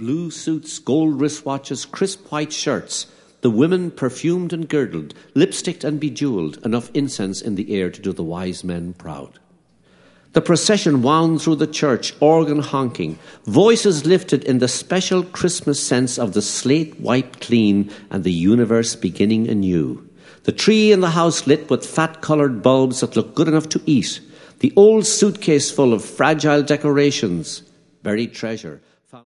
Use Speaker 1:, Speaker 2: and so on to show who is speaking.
Speaker 1: Blue suits, gold wristwatches, crisp white shirts. The women perfumed and girdled, lipsticked and bejeweled, enough incense in the air to do the wise men proud. The procession wound through the church, organ honking, voices lifted in the special Christmas sense of the slate wiped clean and the universe beginning anew. The tree in the house lit with fat-coloured bulbs that looked good enough to eat. The old suitcase full of fragile decorations, buried treasure.